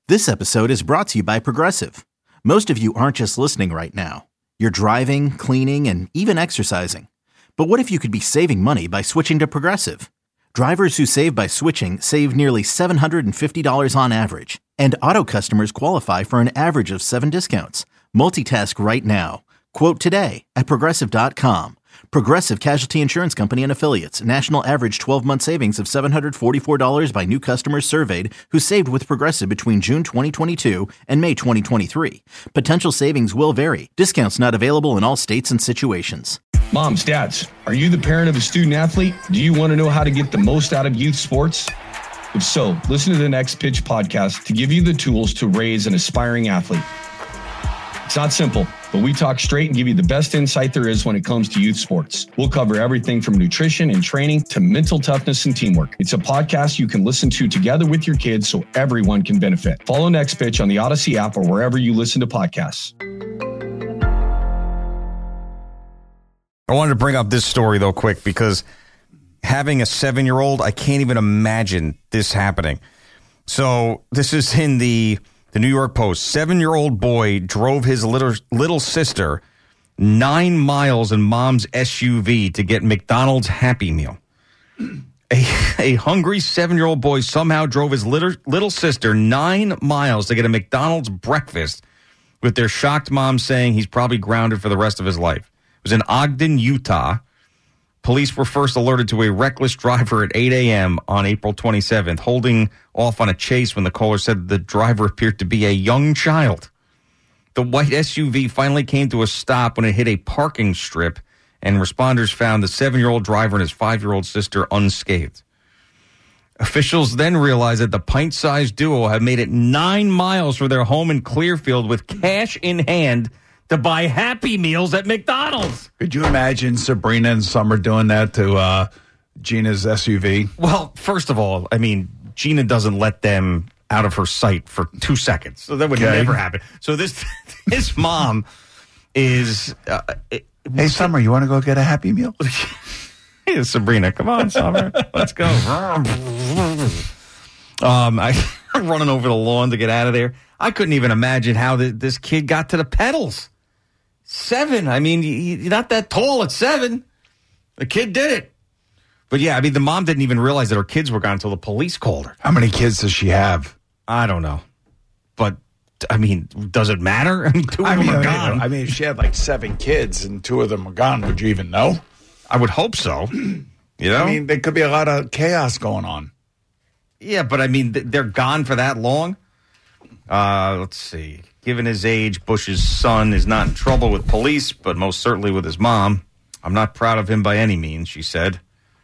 This episode is brought to you by Progressive. Most of you aren't just listening right now. You're driving, cleaning, and even exercising. But what if you could be saving money by switching to Progressive? Drivers who save by switching save nearly $750 on average. And auto customers qualify for an average of 7 discounts. Multitask right now. Quote today at Progressive.com. Progressive Casualty Insurance Company and Affiliates. National average 12-month savings of $744 by new customers surveyed who saved with Progressive between June 2022 and May 2023. Potential savings will vary. Discounts not available in all states and situations. Moms, dads, are you the parent of a student athlete? Do you want to know how to get the most out of youth sports? If so, listen to the Next Pitch podcast to give you the tools to raise an aspiring athlete. It's not simple, but we talk straight and give you the best insight there is when it comes to youth sports. We'll cover everything from nutrition and training to mental toughness and teamwork. It's a podcast you can listen to together with your kids so everyone can benefit. Follow Next Pitch on the Odyssey app or wherever you listen to podcasts. I wanted to bring up this story, though, quick, because having a 7-year-old, I can't even imagine this happening. So this is in the New York Post. 7-year-old boy drove his little sister 9 miles in mom's SUV to get McDonald's Happy Meal. A hungry 7-year-old boy somehow drove his little sister 9 miles to get a McDonald's breakfast, with their shocked mom saying he's probably grounded for the rest of his life. It was in Ogden, Utah. Police were first alerted to a reckless driver at 8 a.m. on April 27th, holding off on a chase when the caller said the driver appeared to be a young child. The white SUV finally came to a stop when it hit a parking strip, and responders found the 7-year-old driver and his 5-year-old sister unscathed. Officials then realized that the pint-sized duo had made it 9 miles from their home in Clearfield with cash in hand to buy Happy Meals at McDonald's. Could you imagine Sabrina and Summer doing that to Gina's SUV? Well, first of all, I mean, Gina doesn't let them out of her sight for 2 seconds. So that would never happen. So this mom is... hey, Summer, you want to go get a Happy Meal? Hey, Sabrina, come on, Summer. Let's go. I'm running over the lawn to get out of there. I couldn't even imagine how this kid got to the pedals. 7. I mean, you're not that tall at 7. The kid did it. But yeah, I mean, the mom didn't even realize that her kids were gone until the police called her. How many kids does she have? I don't know. But, I mean, does it matter? I mean, 2 of them are gone. I mean, if she had like 7 kids and 2 of them are gone, would you even know? I would hope so. You know? I mean, there could be a lot of chaos going on. Yeah, but I mean, they're gone for that long? Let's see. Given his age, Bush's son is not in trouble with police, but most certainly with his mom. I'm not proud of him by any means, she said.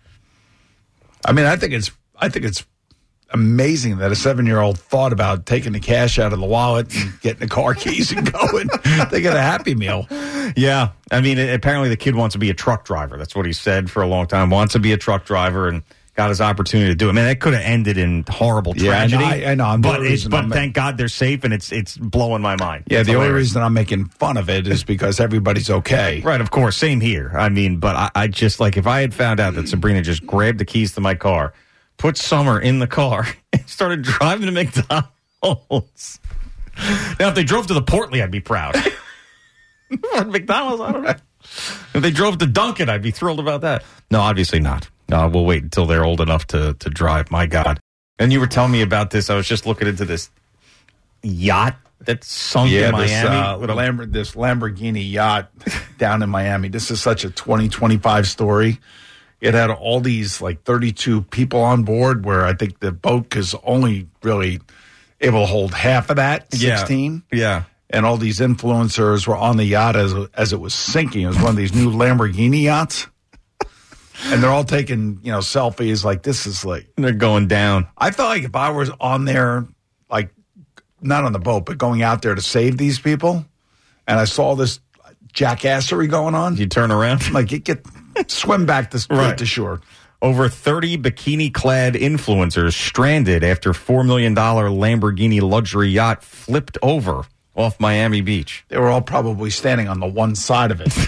I mean, I think it's amazing that a 7-year-old thought about taking the cash out of the wallet and getting the car keys and going. They get a Happy Meal. Yeah. I mean, apparently the kid wants to be a truck driver. That's what he said for a long time. Wants to be a truck driver and got his opportunity to do it. I mean, that could have ended in horrible tragedy. I know. But thank God they're safe, and it's blowing my mind. Yeah, it's the hilarious. only reason I'm making fun of it is because everybody's okay. Right, of course. Same here. I mean, but I just, like, if I had found out that Sabrina just grabbed the keys to my car, put Summer in the car, and started driving to McDonald's. Now, if they drove to the Portly, I'd be proud. McDonald's, I don't know. If they drove to Dunkin', I'd be thrilled about that. No, obviously not. We'll wait until they're old enough to drive. My God. And you were telling me about this. I was just looking into this yacht that sunk in Miami. This Lamborghini yacht down in Miami. This is such a 2025 story. It had all these, like, 32 people on board, where I think the boat is only really able to hold half of that, 16. Yeah. And all these influencers were on the yacht as it was sinking. It was one of these new Lamborghini yachts. And they're all taking, selfies like this is like... They're going down. I felt like if I was on there, like, not on the boat, but going out there to save these people, and I saw this jackassery going on... You turn around? Like, swim back to shore. Over 30 bikini-clad influencers stranded after $4 million Lamborghini luxury yacht flipped over off Miami Beach. They were all probably standing on the one side of it.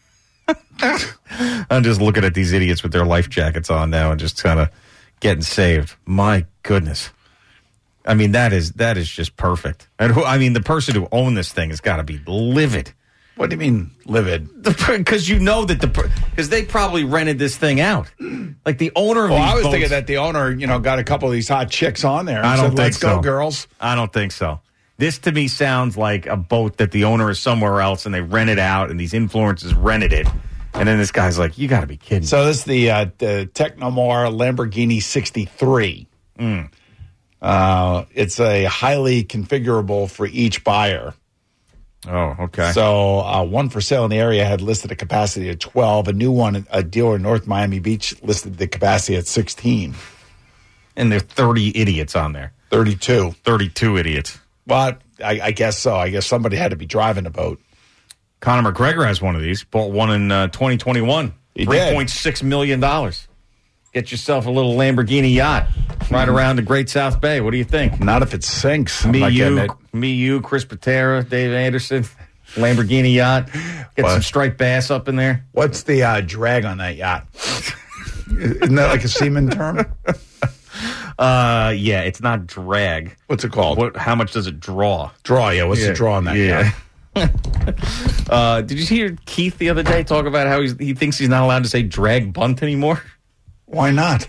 I'm just looking at these idiots with their life jackets on now and just kind of getting saved. My goodness. I mean, that is just perfect. And the person who owned this thing has got to be livid. What do you mean livid? Because you know that because they probably rented this thing out. Like the owner of these I was boats, thinking that the owner, got a couple of these hot chicks on there. I don't think Let's so. go, girls. I don't think so. This to me sounds like a boat that the owner is somewhere else and they rent it out and these influencers rented it. And then this guy's like, you got to be kidding me. So this is the Technomar Lamborghini 63. It's a highly configurable for each buyer. Oh, okay. So one for sale in the area had listed a capacity of 12. A new one, a dealer in North Miami Beach, listed the capacity at 16. And there are 30 idiots on there. 32. 32 idiots. But I guess so. I guess somebody had to be driving the boat. Conor McGregor has one of these. Bought one in 2021. He did. $3.6 million. Get yourself a little Lamborghini yacht. Ride around the Great South Bay. What do you think? Not if it sinks. I'm not getting it. Me, Chris Patera, Dave Anderson, Lamborghini yacht. Get some striped bass up in there. What's the drag on that yacht? Isn't that like a seaman term? Yeah, it's not drag. What's it called? How much does it draw? Draw, yeah. What's the draw on that yacht? Did you hear Keith the other day talk about how he thinks he's not allowed to say drag bunt anymore? Why not?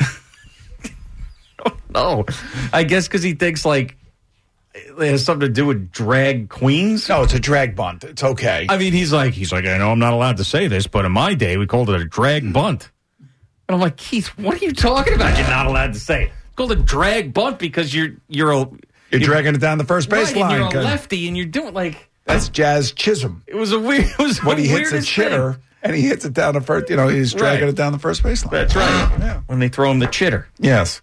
No, I guess because he thinks like it has something to do with drag queens. No, it's a drag bunt. It's okay. I mean, he's like, I know I'm not allowed to say this, but in my day we called it a drag bunt. And I'm like, Keith, what are you talking about? You're not allowed to say it. It's called a drag bunt because you're dragging it down the first baseline. Right, and you're a lefty, and you're doing like that's Jazz Chisholm. It was a weird. It was when he hits a chitter thing. And he hits it down the first. He's dragging it down the first baseline. That's right. Yeah. When they throw him the chitter. Yes.